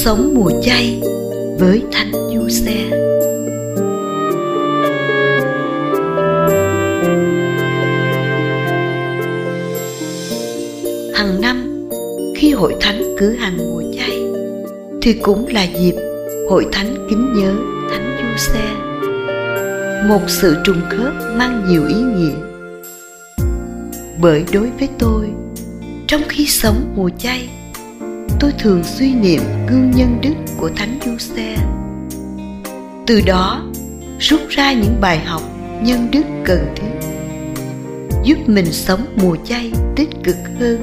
sống mùa chay với Thánh Giuse. Hàng năm khi hội thánh cử hành mùa chay thì cũng là dịp hội thánh kính nhớ Thánh Giuse, một sự trùng khớp mang nhiều ý nghĩa. Bởi đối với tôi, trong khi sống mùa chay, tôi thường suy niệm gương nhân đức của Thánh Giuse. Từ đó rút ra những bài học nhân đức cần thiết, giúp mình sống mùa chay tích cực hơn.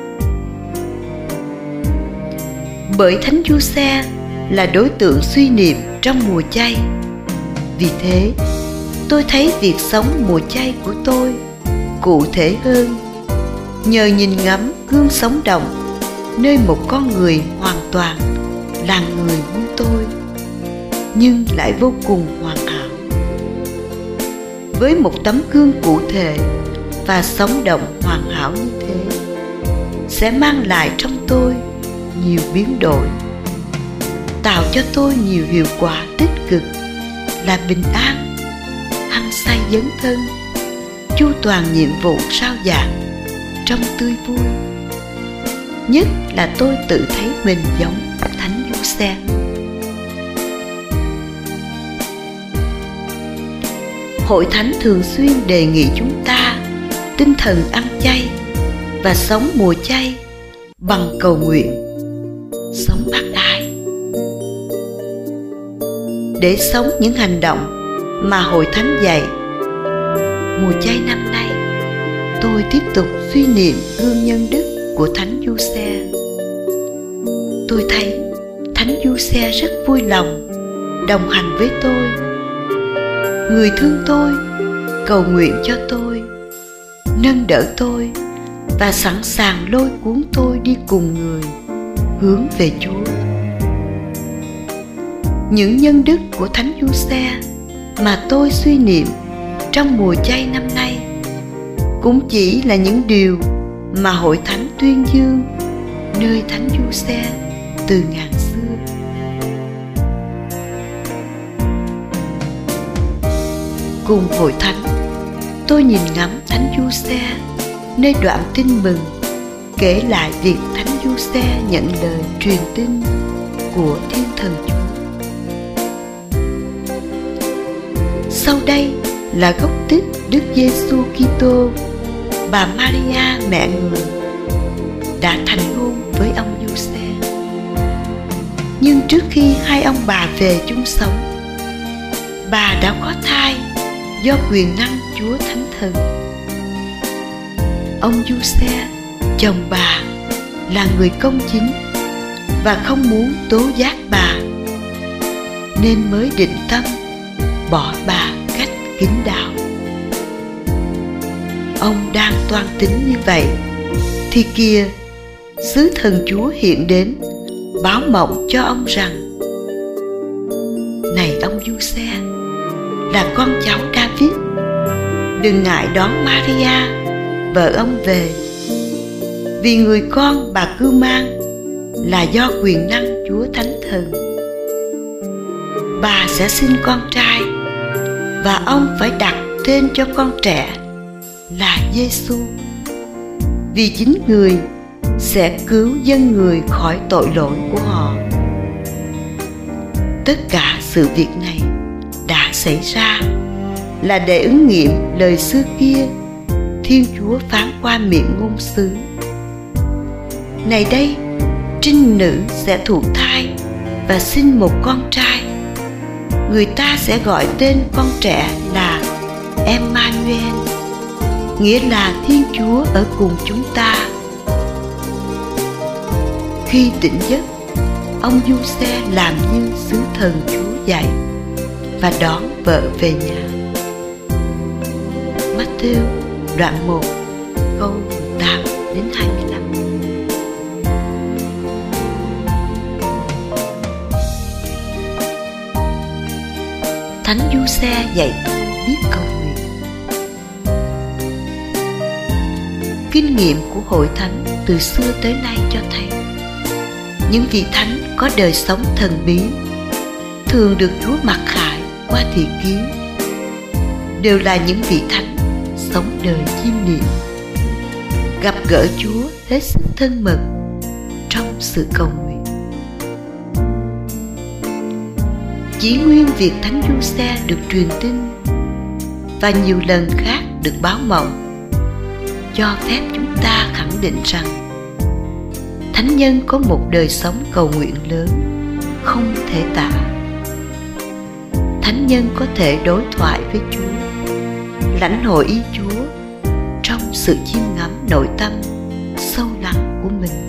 Bởi Thánh Giuse là đối tượng suy niệm trong mùa chay, vì thế tôi thấy việc sống mùa chay của tôi cụ thể hơn nhờ nhìn ngắm gương sống động nơi một con người hoàn toàn là người như tôi, nhưng lại vô cùng hoàn hảo. Với một tấm gương cụ thể và sống động hoàn hảo như thế, sẽ mang lại trong tôi nhiều biến đổi, tạo cho tôi nhiều hiệu quả tích cực là bình an, hăng say dấn thân, chu toàn nhiệm vụ sao giảng trong tươi vui. Nhất là tôi tự thấy mình giống Thánh Giuse. Hội thánh thường xuyên đề nghị chúng ta tinh thần ăn chay và sống mùa chay bằng cầu nguyện, sống bác ái. Để sống những hành động mà hội thánh dạy, mùa chay năm nay tôi tiếp tục suy niệm gương nhân đức của Thánh Giuse. Tôi thấy Thánh Giuse rất vui lòng đồng hành với tôi, người thương tôi, cầu nguyện cho tôi, nâng đỡ tôi và sẵn sàng lôi cuốn tôi đi cùng người hướng về Chúa. Những nhân đức của Thánh Giuse mà tôi suy niệm trong mùa chay năm nay cũng chỉ là những điều mà hội thánh tuyên dương nơi Thánh Giuse từ ngàn xưa. Cùng hội thánh, tôi nhìn ngắm Thánh Giuse nơi đoạn tin mừng kể lại việc Thánh Giuse nhận lời truyền tin của Thiên Thần Chúa. Sau đây là gốc tích Đức Giêsu Kitô, bà Maria mẹ người đã thành hôn với ông Giuse. Nhưng trước khi hai ông bà về chung sống, bà đã có thai do quyền năng Chúa Thánh Thần. Ông Giuse, chồng bà, là người công chính và không muốn tố giác bà, nên mới định tâm bỏ bà cách kín đáo. Ông đang toan tính như vậy thì kìa, sứ thần Chúa hiện đến báo mộng cho ông rằng: này ông Giuse, là con cháu David, đừng ngại đón Maria vợ ông về, vì người con bà cưu mang là do quyền năng Chúa Thánh Thần. Bà sẽ sinh con trai và ông phải đặt tên cho con trẻ là Giêsu, vì chính người sẽ cứu dân người khỏi tội lỗi của họ. Tất cả sự việc này đã xảy ra là để ứng nghiệm lời xưa kia Thiên Chúa phán qua miệng ngôn sứ: này đây, trinh nữ sẽ thụ thai và sinh một con trai, người ta sẽ gọi tên con trẻ là Emmanuel, nghĩa là Thiên Chúa ở cùng chúng ta. Khi tỉnh giấc, ông Giuse làm như sứ thần Chúa dạy và đón vợ về nhà. Matthew đoạn 1 câu 8 đến 25. Thánh Giuse dạy tôi biết cầu nguyện. Kinh nghiệm của hội thánh từ xưa tới nay cho thấy những vị thánh có đời sống thần bí, thường được Chúa mặc khải qua thị ký, đều là những vị thánh sống đời chiêm niệm, gặp gỡ Chúa hết sức thân mật trong sự cầu nguyện. Chỉ nguyên việc Thánh Giuse được truyền tin và nhiều lần khác được báo mộng cho phép chúng ta khẳng định rằng thánh nhân có một đời sống cầu nguyện lớn không thể tả. Thánh nhân có thể đối thoại với Chúa, lãnh hội ý Chúa trong sự chiêm ngắm nội tâm sâu lắng của mình.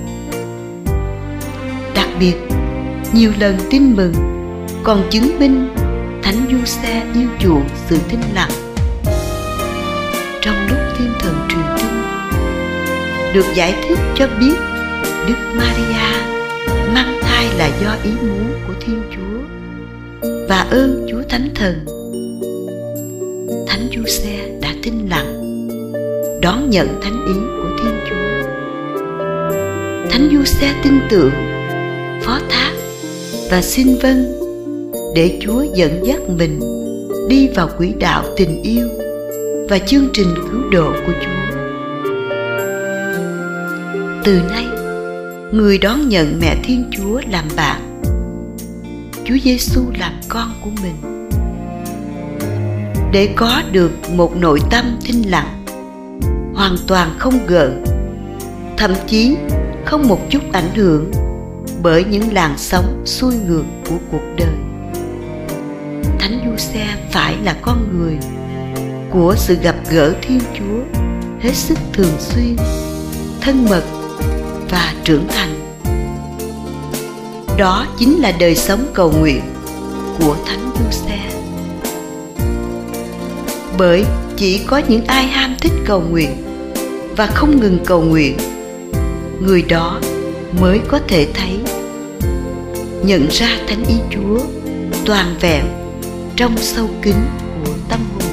Đặc biệt, nhiều lần tin mừng còn chứng minh Thánh Giuse yêu chuộng sự thinh lặng. Trong lúc thiên thần truyền tin, được giải thích cho biết Đức Maria mang thai là do ý muốn của Thiên Chúa và ơn Chúa Thánh Thần. Thánh Giuse đã thinh lặng, đón nhận thánh ý của Thiên Chúa. Thánh Giuse tin tưởng, phó thác và xin vâng để Chúa dẫn dắt mình đi vào quỹ đạo tình yêu và chương trình cứu độ của Chúa. Từ nay, người đón nhận mẹ Thiên Chúa làm bạn, Chúa Giêsu làm con của mình. Để có được một nội tâm thinh lặng, hoàn toàn không gợn, thậm chí không một chút ảnh hưởng bởi những làn sóng xuôi ngược của cuộc đời, Thánh Giuse phải là con người của sự gặp gỡ Thiên Chúa hết sức thường xuyên, thân mật và trưởng thành. Đó chính là đời sống cầu nguyện của Thánh Giuse. Bởi chỉ có những ai ham thích cầu nguyện và không ngừng cầu nguyện, người đó mới có thể thấy, nhận ra thánh ý Chúa toàn vẹn trong sâu kín của tâm hồn.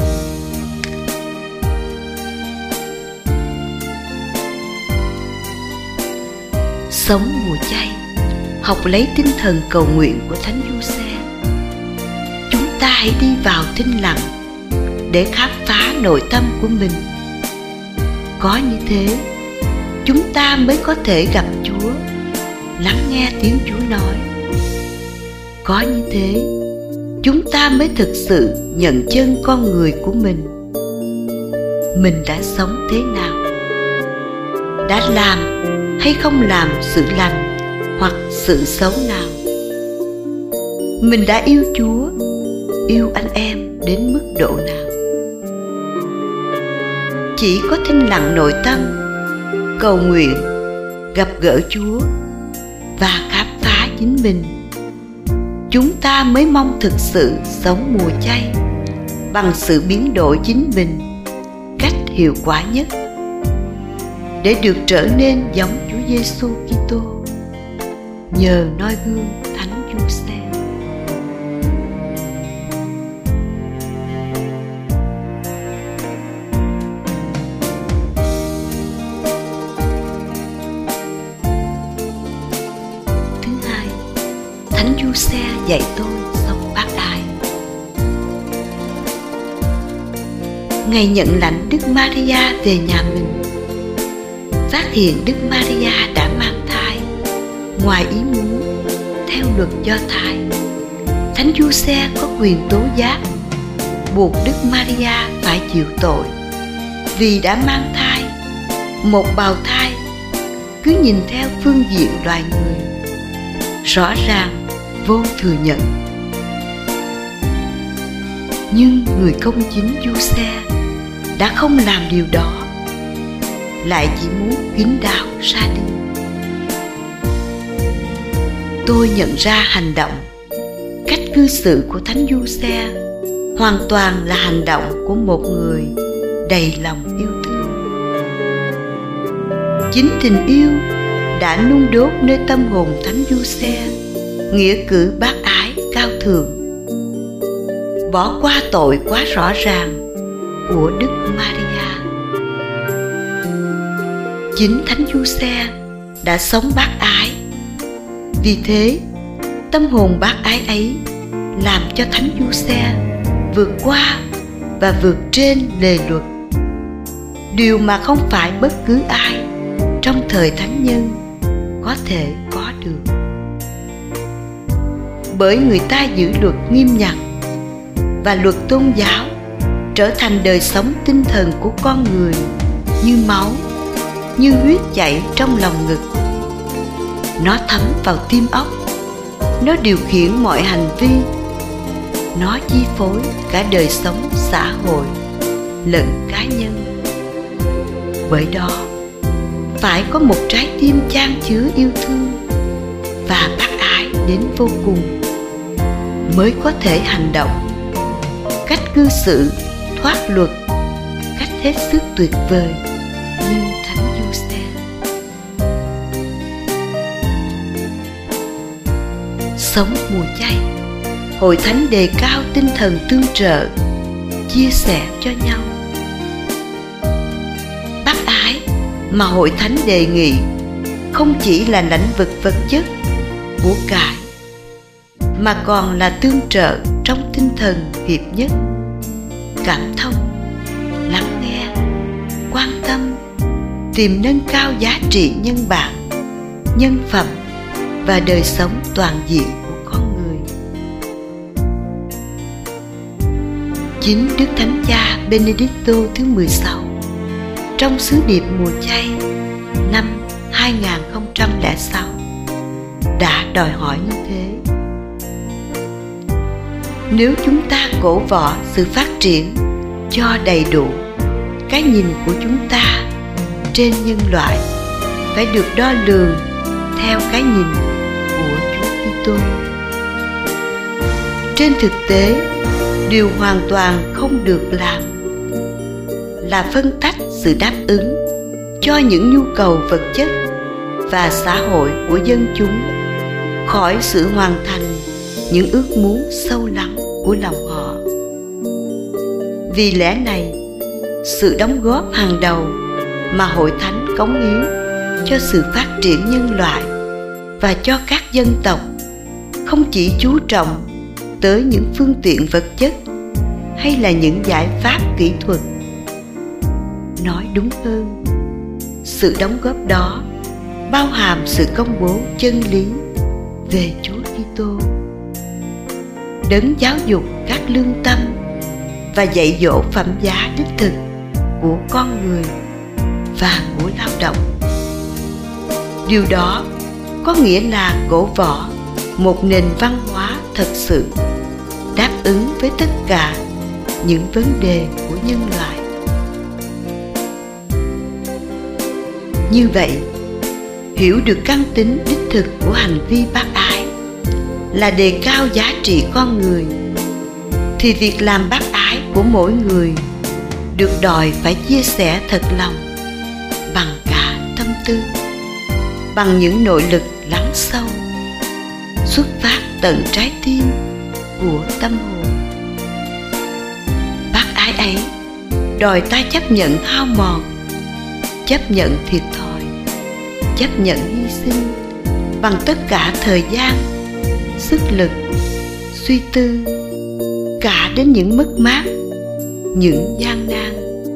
Sống mùa chay, học lấy tinh thần cầu nguyện của Thánh Giuse. Chúng ta hãy đi vào thinh lặng để khám phá nội tâm của mình. Có như thế, chúng ta mới có thể gặp Chúa, lắng nghe tiếng Chúa nói. Có như thế, chúng ta mới thực sự nhận chân con người của mình. Mình đã sống thế nào? Đã làm hay không làm sự lành hoặc sự xấu nào? Mình đã yêu Chúa, yêu anh em đến mức độ nào? Chỉ có thinh lặng nội tâm, cầu nguyện, gặp gỡ Chúa và khám phá chính mình, chúng ta mới mong thực sự sống mùa chay bằng sự biến đổi chính mình cách hiệu quả nhất, để được trở nên giống Chúa Giêsu Kitô nhờ noi gương Thánh Giuse. Thứ hai, Thánh Giuse dạy tôi sống bác ái. Ngày nhận lãnh Đức Maria về nhà mình, phát hiện Đức Maria đã mang thai ngoài ý muốn theo luật Do Thái, Thánh Giuse có quyền tố giác, buộc Đức Maria phải chịu tội vì đã mang thai một bào thai. Cứ nhìn theo phương diện loài người, rõ ràng vô thừa nhận. Nhưng người công chính Giuse đã không làm điều đó, lại chỉ muốn kín đáo ra đi. Tôi nhận ra hành động, cách cư xử của Thánh Giuse hoàn toàn là hành động của một người đầy lòng yêu thương. Chính tình yêu đã nung đốt nơi tâm hồn Thánh Giuse nghĩa cử bác ái cao thượng, bỏ qua tội quá rõ ràng của Đức Maria. Chính Thánh Giuse đã sống bác ái Vì thế, tâm hồn bác ái ấy làm cho Thánh Giuse vượt qua và vượt trên lề luật, điều mà không phải bất cứ ai trong thời thánh nhân có thể có được. Bởi người ta giữ luật nghiêm ngặt, và luật tôn giáo trở thành đời sống tinh thần của con người như máu, như huyết chảy trong lòng ngực. Nó thấm vào tim óc, nó điều khiển mọi hành vi, nó chi phối cả đời sống xã hội lẫn cá nhân. Bởi đó, phải có một trái tim chan chứa yêu thương và bác ái đến vô cùng mới có thể hành động, cách cư xử thoát luật, cách hết sức tuyệt vời như Thánh Giuse. Sống mùa chay, Hội Thánh đề cao tinh thần tương trợ, chia sẻ cho nhau. Bác ái mà Hội Thánh đề nghị không chỉ là lãnh vực vật chất, của cải, mà còn là tương trợ trong tinh thần hiệp nhất, cảm thông, lắng nghe, quan tâm, tìm nâng cao giá trị nhân bản, nhân phẩm và đời sống toàn diện của con người. Chính Đức Thánh Cha Benedicto thứ 16 trong sứ điệp mùa chay năm 2006 đã đòi hỏi như thế. Nếu chúng ta cổ võ sự phát triển cho đầy đủ, cái nhìn của chúng ta trên nhân loại phải được đo lường theo cái nhìn của Chúa Kitô. Trên thực tế, điều hoàn toàn không được làm là phân tách sự đáp ứng cho những nhu cầu vật chất và xã hội của dân chúng khỏi sự hoàn thành những ước muốn sâu lắng của lòng họ. Vì lẽ này, sự đóng góp hàng đầu mà Hội Thánh cống hiến cho sự phát triển nhân loại và cho các dân tộc không chỉ chú trọng tới những phương tiện vật chất hay là những giải pháp kỹ thuật. Nói đúng hơn, sự đóng góp đó bao hàm sự công bố chân lý về Chúa Kitô, đấng giáo dục các lương tâm và dạy dỗ phẩm giá đích thực của con người và của lao động. Điều đó có nghĩa là cổ võ một nền văn hóa thật sự đáp ứng với tất cả những vấn đề của nhân loại. Như vậy, hiểu được căn tính đích thực của hành vi bác ái là đề cao giá trị con người, thì việc làm bác ái của mỗi người được đòi phải chia sẻ thật lòng, bằng cả tâm tư, bằng những nội lực lắng sâu, xuất phát tận trái tim của tâm hồn. Bác ái ấy đòi ta chấp nhận hao mòn, chấp nhận thiệt thòi, chấp nhận hy sinh bằng tất cả thời gian, sức lực, suy tư, cả đến những mất mát, những gian nan.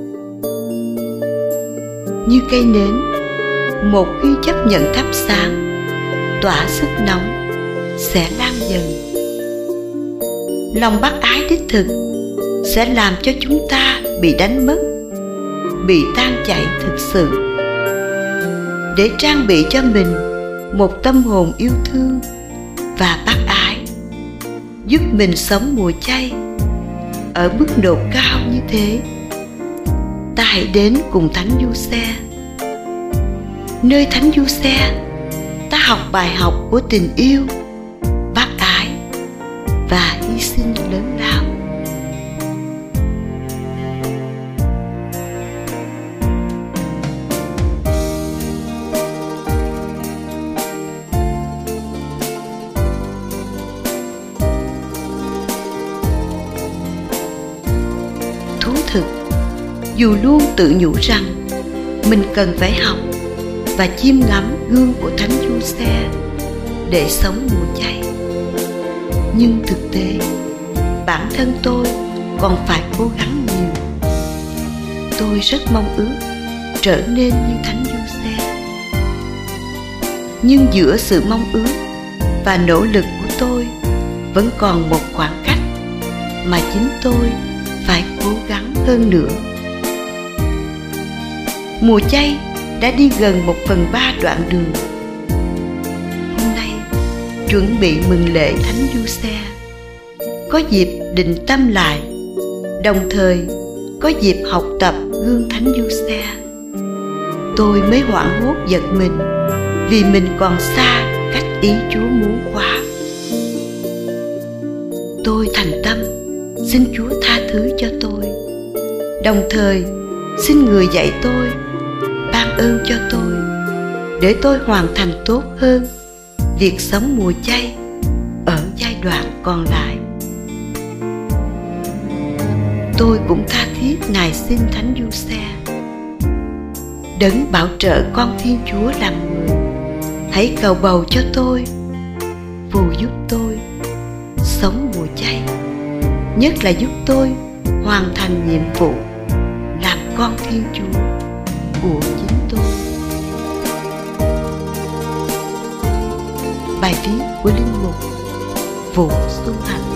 Như cây nến, một khi chấp nhận thắp sáng, tỏa sức nóng, sẽ lan dần. Lòng bác ái đích thực sẽ làm cho chúng ta bị đánh mất, bị tan chảy thực sự, để trang bị cho mình một tâm hồn yêu thương và bác ái, giúp mình sống mùa chay ở mức độ cao như thế. Ta hãy đến cùng Thánh Giuse. Nơi Thánh Giuse, ta học bài học của tình yêu, bác ái và hy sinh lớn lao. Thú thực, dù luôn tự nhủ rằng mình cần phải học và chiêm ngắm gương của Thánh Giuse, để sống mùa chay. Nhưng thực tế, bản thân tôi còn phải cố gắng nhiều. Tôi rất mong ước trở nên như Thánh Giuse. Nhưng giữa sự mong ước và nỗ lực của tôi vẫn còn một khoảng cách mà chính tôi phải cố gắng hơn nữa. Mùa chay đã đi gần 1/3 đoạn đường. Hôm nay chuẩn bị mừng lễ Thánh Giuse, có dịp định tâm lại, đồng thời có dịp học tập gương Thánh Giuse. Tôi mới hoảng hốt giật mình vì mình còn xa cách ý Chúa muốn quá. Tôi thành tâm xin Chúa tha thứ cho tôi, đồng thời xin người dạy tôi, ban ơn cho tôi để tôi hoàn thành tốt hơn việc sống mùa chay ở giai đoạn còn lại. Tôi cũng tha thiết nài xin Thánh Giuse, Đấng bảo trợ con Thiên Chúa làm người, hãy cầu bầu cho tôi, phù giúp tôi sống mùa chay, nhất là giúp tôi hoàn thành nhiệm vụ làm con Thiên Chúa của chính tôi. Bài viết của Linh mục Vũ Xuân Hạnh.